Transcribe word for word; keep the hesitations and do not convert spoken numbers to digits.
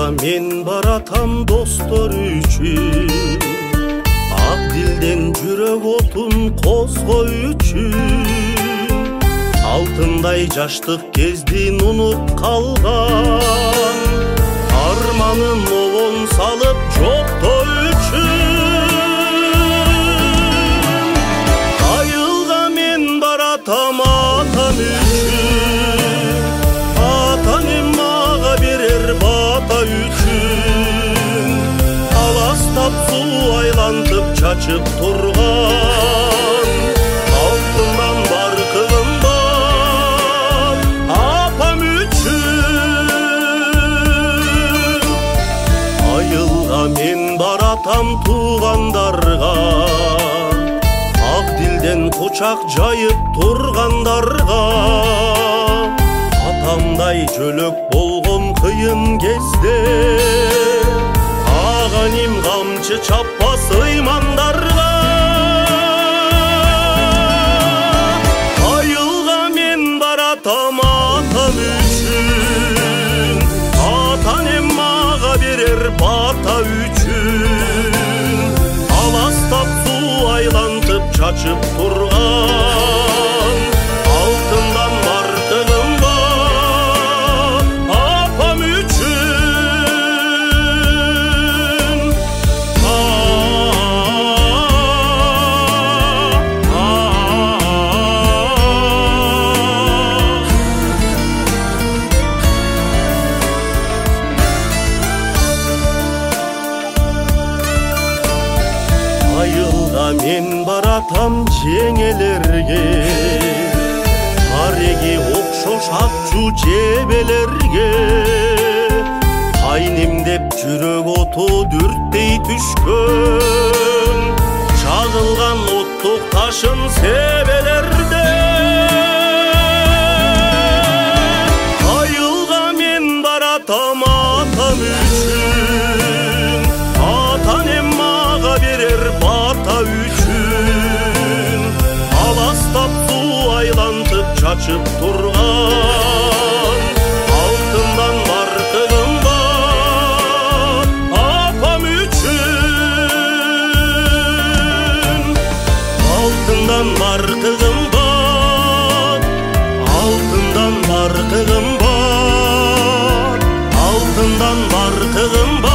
Айылга мен баратам достор үчүн, ак дилден жүрөк отун козгой үчүн. Алтындай жаштык кездин унуп калган, арманын обон салып жоктоо үчүн. Айылга мен баратам атам үчүн, атанем мага берер бата үчүн. Аластап суу айлантып чачып турган, алтындан баркыгым бар апам үчүн. Айылга мен баратам туугандарга, ак дилден кучак жайып тургандарга. Атамдай жөлөк болгон кыйын кезде, аганим камчы чаппас ыймандарга. Айылга мен баратам атам үчүн, атанем мага берер бата үчүн. Аластап суу айлантып чачып турган, алтындан баркыгым бар апам үчүн. Айылга мен баратам жеңелерге, тареги окшош акчу жебелерге. Кайнем деп жүрөк оту дүрттей түшкөн, чагылган оттук ташын себелерде. Айылга мен баратам атам үчүн, атанем мага берер бата үчүн. Аластап суу айлантып чачып турган, алтындан баркыгым бар апам үчүн. Алтындан баркыгым бар, алтындан баркыгым бар, алтындан баркыгым бар.